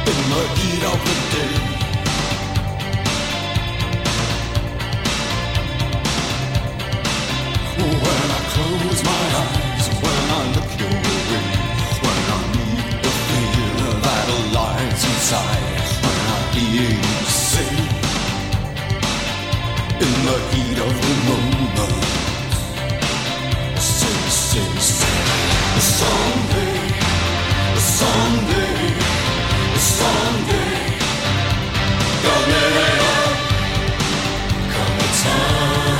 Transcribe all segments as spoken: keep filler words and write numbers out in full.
in the heat of the day. When I close my eyes, when I look your way, when I meet the fear that lies inside, when I hear you say, in the heat of the moment, say, say, say, someday, someday, someday, come in, come in time.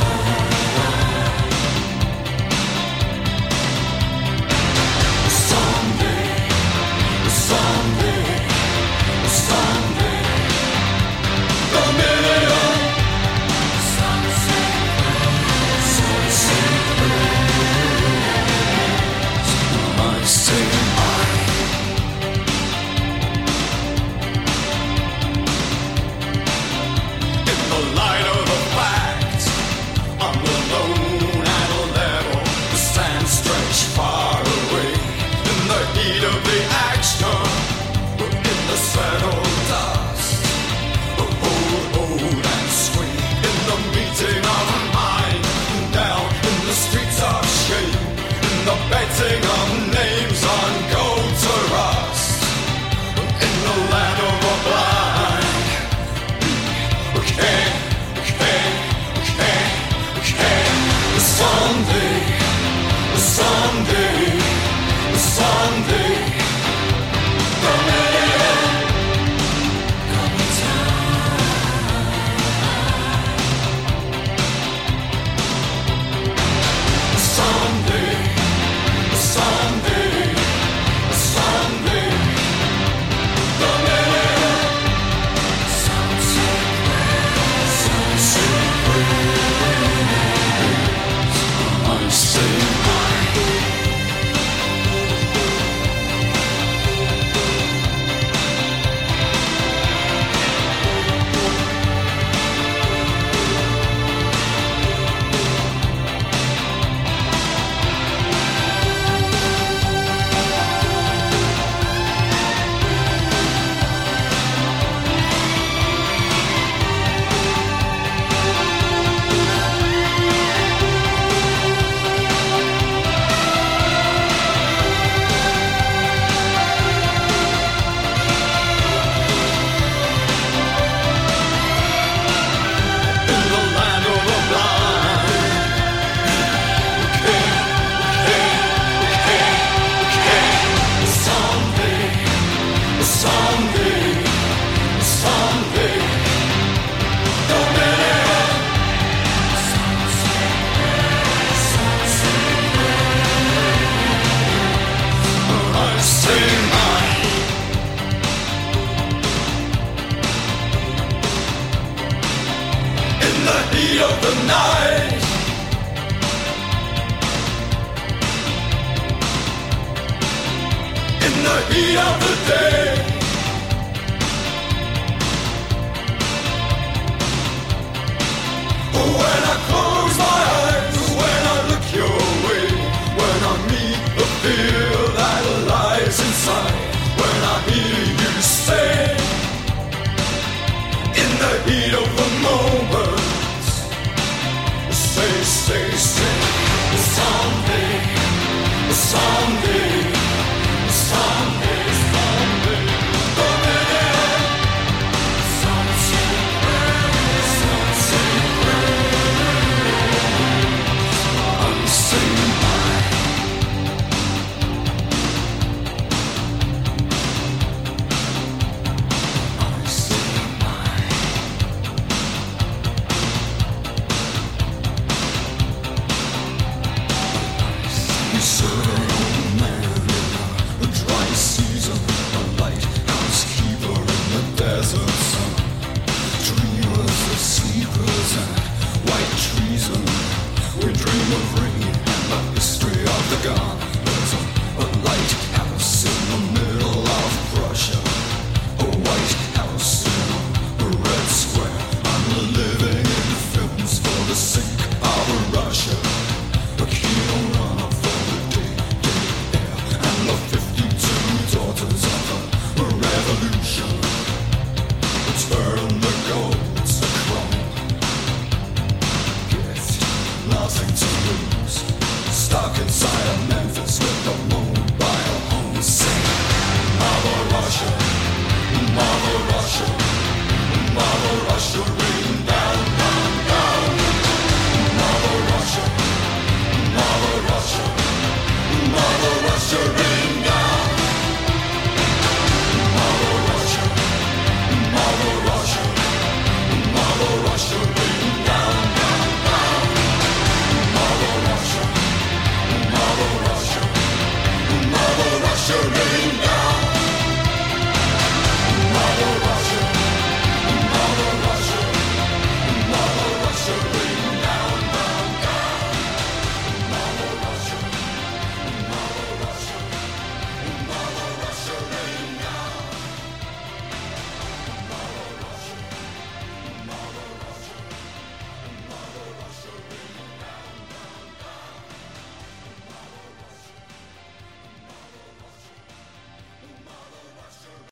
Of the night, in the heat of the day, when I close my eyes, when I look your way, when I meet the fear that lies inside.